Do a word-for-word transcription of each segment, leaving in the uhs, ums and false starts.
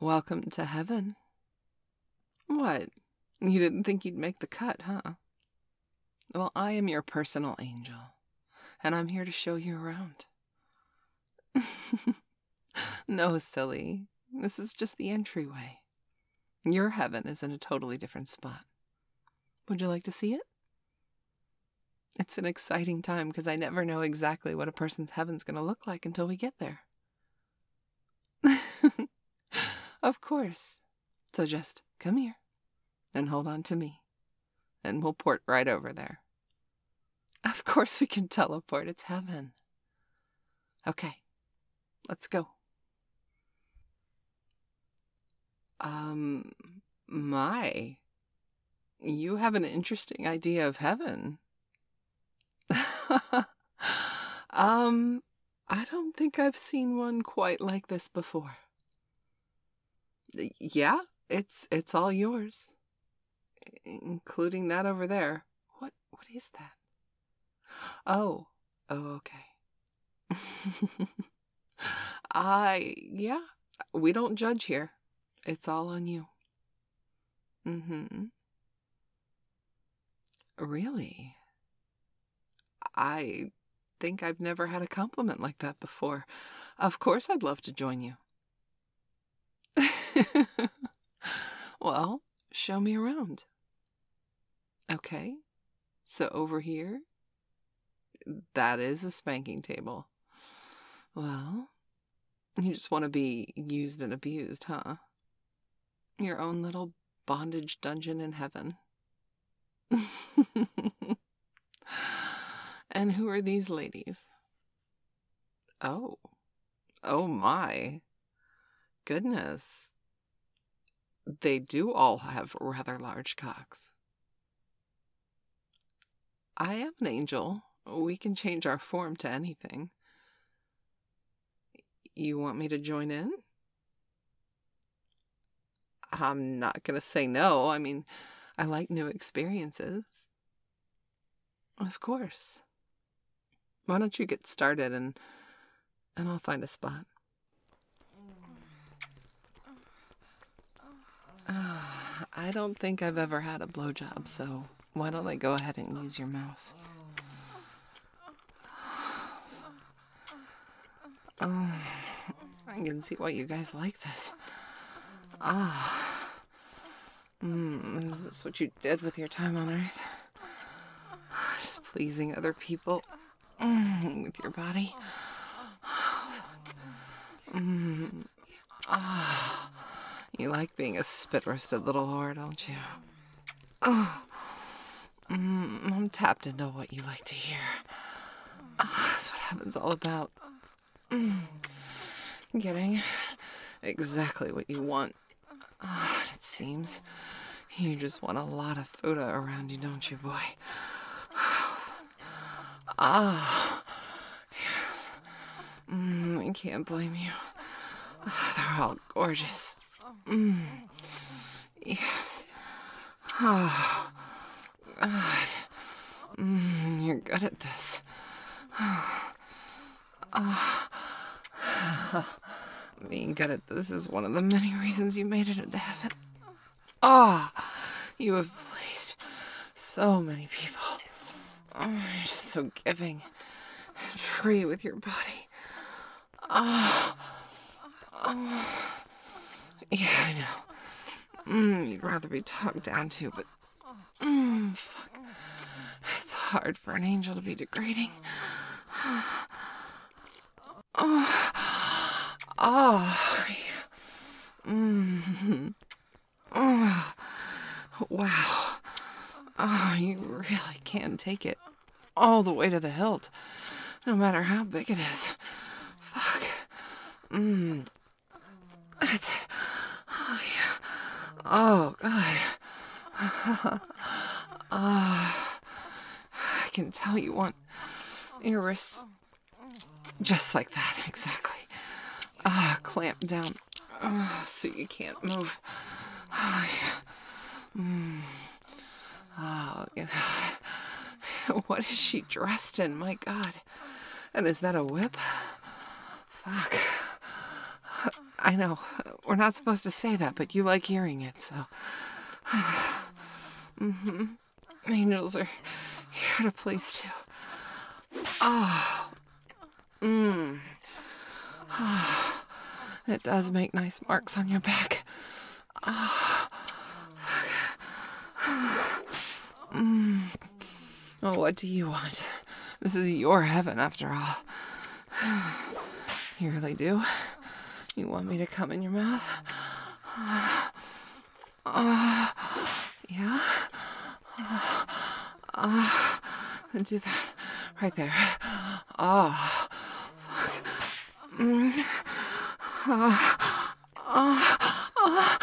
Welcome to heaven. What? You didn't think you'd make the cut, huh? Well, I am your personal angel, and I'm here to show you around. No, silly. This is just the entryway. Your heaven is in a totally different spot. Would you like to see it? It's an exciting time because I never know exactly what a person's heaven's going to look like until we get there. Of course. So just come here and hold on to me, and we'll port right over there. Of course we can teleport. It's heaven. Okay, let's go. Um, my, you have an interesting idea of heaven. um, I don't think I've seen one quite like this before. Yeah, it's it's all yours, including that over there. What what is that? Oh, oh, okay. I yeah, we don't judge here. It's all on you. Mm-hmm. Really? I think I've never had a compliment like that before. Of course I'd love to join you. Well, show me around. Okay, so over here, that is a spanking table. Well, you just want to be used and abused, huh? Your own little bondage dungeon in heaven. And who are these ladies? Oh, oh my. Goodness. They do all have rather large cocks. I am an angel. We can change our form to anything. You want me to join in? I'm not going to say no. I mean, I like new experiences. Of course. Why don't you get started and and I'll find a spot. Uh, I don't think I've ever had a blowjob, so why don't I go ahead and use your mouth? Oh, I can see why you guys like this. Ah. Mm, is this what you did with your time on Earth? Just pleasing other people mm, with your body? Mm. Ah. You like being a spit-roasted little whore, don't you? Oh. Mm, I'm tapped into what you like to hear. Ah, that's what heaven's all about. Mm. Getting exactly what you want. Ah, it seems you just want a lot of food around you, don't you, boy? Ah, yes. Mm, I can't blame you. They're all gorgeous. Mm. Yes. Oh, God. Mm, you're good at this. Oh. Being good at this is one of the many reasons you made it into heaven. Ah, oh, you have pleased so many people. Oh, you're just so giving and free with your body. Ah, oh. Oh. Yeah, I know. Mm, you'd rather be talked down to, but mm, fuck. It's hard for an angel to be degrading. Oh, oh, yeah. Mm. Oh, wow. Oh, you really can take it all the way to the hilt, no matter how big it is. Fuck. Mm. That's it. Oh, yeah. Oh, God. Oh, I can tell you want your wrists just like that, exactly. Ah, clamp down oh, so you can't move. Oh, yeah. Mm. Oh, yeah. What is she dressed in? My God. And is that a whip? Fuck. I know, we're not supposed to say that, but you like hearing it, so... mm-hmm. Angels are here to please too. Oh. Mmm. Oh. It does make nice marks on your back. Oh. Mm. Well, what do you want? This is your heaven, after all. You really do? You want me to come in your mouth? Uh, uh, yeah? Uh, uh, then do that. Right there. Oh. Fuck. Mm. Uh, uh, uh,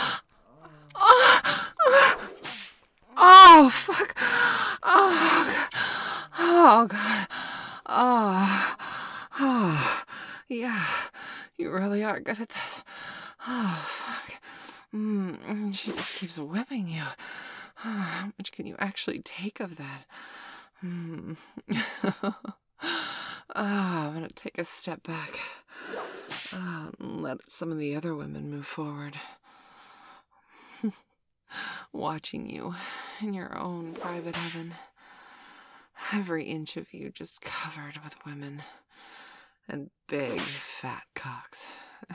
uh, oh, fuck. Oh, God. Oh, God. Oh. Oh. Yeah. You really are good at this. Oh, fuck. Mm, she just keeps whipping you. Oh, how much can you actually take of that? Mm. Oh, I'm going to take a step back. Oh, and let some of the other women move forward. Watching you in your own private heaven. Every inch of you just covered with women. And big, fat cocks.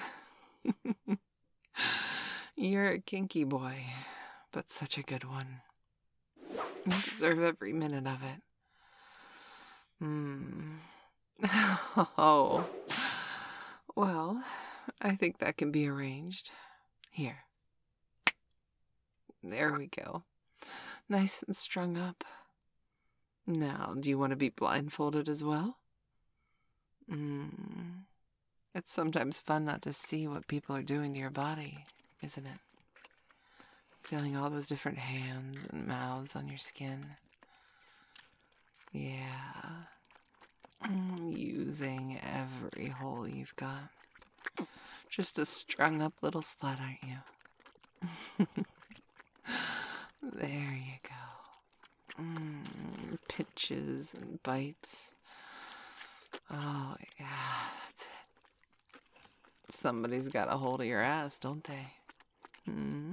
You're a kinky boy, but such a good one. You deserve every minute of it. Hmm. Oh. Well, I think that can be arranged. Here. There we go. Nice and strung up. Now, do you want to be blindfolded as well? Hmm. It's sometimes fun not to see what people are doing to your body, isn't it? Feeling all those different hands and mouths on your skin. Yeah. Using every hole you've got. Just a strung up little slut, aren't you? There you go. Mm, pinches and bites. Oh, yeah, that's it. Somebody's got a hold of your ass, don't they? Hmm?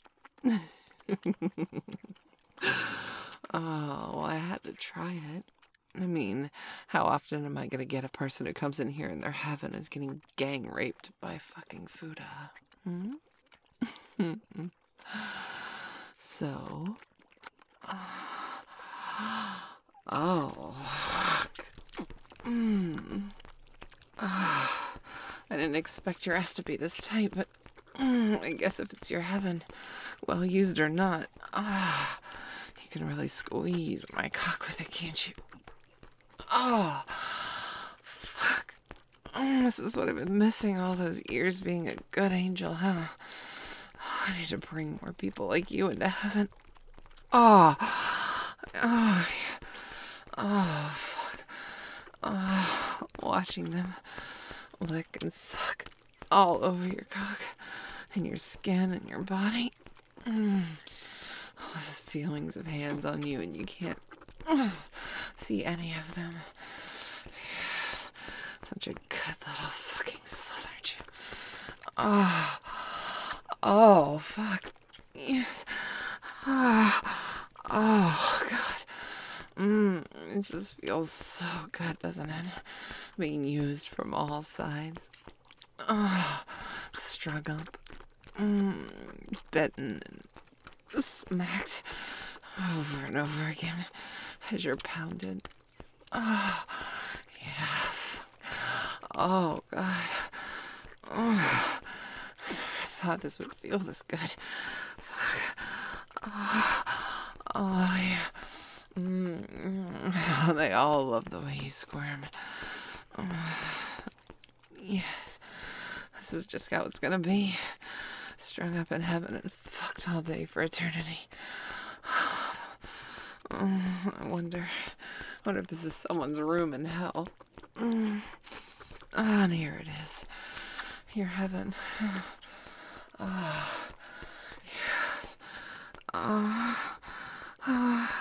Oh, well, I had to try it. I mean, how often am I going to get a person who comes in here and their heaven is getting gang raped by fucking Fuda? Hmm? So... Oh, fuck. Mm. Oh, I didn't expect your ass to be this tight, but mm, I guess if it's your heaven, well used or not, ah, oh, you can really squeeze my cock with it, can't you? Oh, fuck. Mm, this is what I've been missing all those years being a good angel, huh? Oh, I need to bring more people like you into heaven. Oh, oh, yeah. Oh, fuck. Oh, watching them lick and suck all over your cock and your skin and your body. Mm. All those feelings of hands on you and you can't uh, see any of them. Yes. Such a good little fucking slut, aren't you? Oh, oh, fuck. Yes. Oh, oh, God. Mmm, it just feels so good, doesn't it? Being used from all sides. Oh, strung up. Mmm, bitten and smacked over and over again as you're pounded. Oh, yeah. Oh, God. Oh, I never thought this would feel this good. Fuck. Oh, oh yeah. Mm, they all love the way you squirm. Uh, yes, this is just how it's gonna be. Strung up in heaven and fucked all day for eternity. Uh, I wonder, I wonder if this is someone's room in hell. Mm. Ah, and here it is. Your heaven. Ah, uh, yes. Ah. Uh, uh.